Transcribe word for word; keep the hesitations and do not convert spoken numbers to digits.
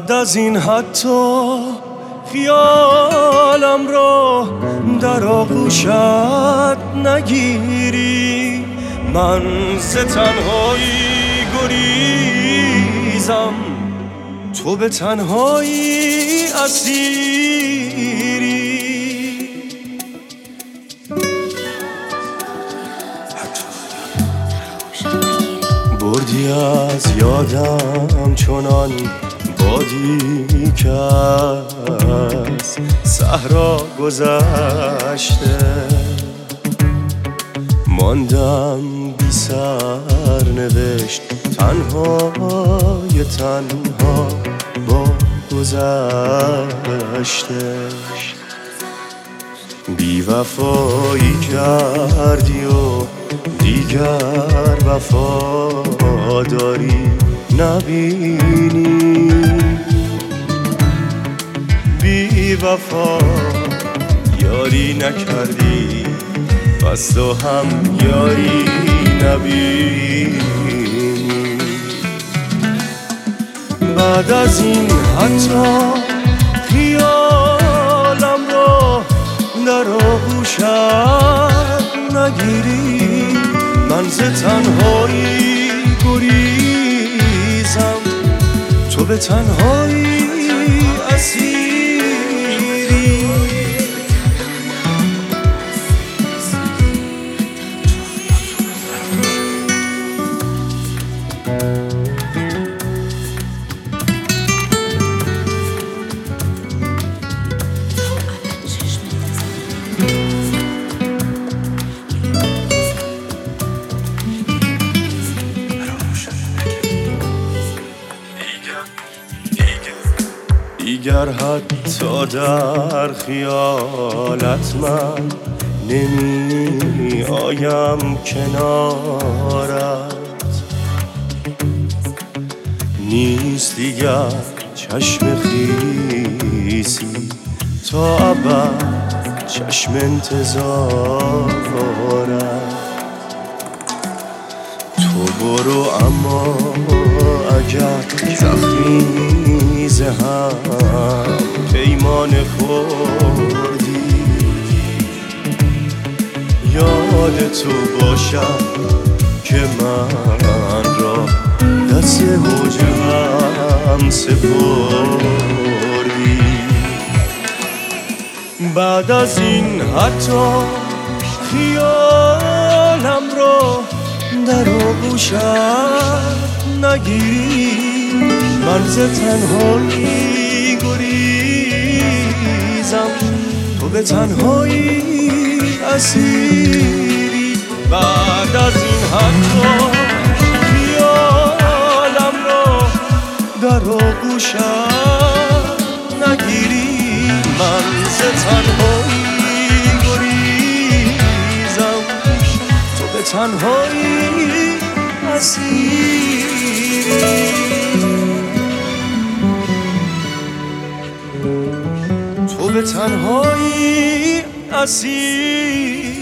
بعد از این حتی خیالم رو در آغوشت نگیری، من ز تنهایی گریزم، تو به تنهایی اسیری. بردی از یادم چنان بادی که از صحرا گذشته، ماندم بی سر نوشت تنهای تنها با گذشته. بی وفایی کردی و دیگر وفاداری نبینی، بی وفا یاری نکردی پس تو هم یاری نبینی. بعد از این حتی خیالم رو در آغوشت نگیری، من ز تنهایی گریزم، تو به تنهایی اسیری. دیگر حتی در خیالت من نمی آیم کنارت، نیست دیگر چشم خیسی تا ابد چشم انتظارت. تو برو اما اگر زخمی ز هم پیمان خوردی، یاد تو باشد که من را دست هجرم سپردی. بعد از این حتی خیالم را در آغوشت نگیری، من ز تنهایی گریزم، تو به تنهایی اسیری. بعد از این حتی خیالم را در آغوشت نگیری، من ز تنهایی گریزم، تو به تنهایی اسیری. تو به تنهایی اسیری.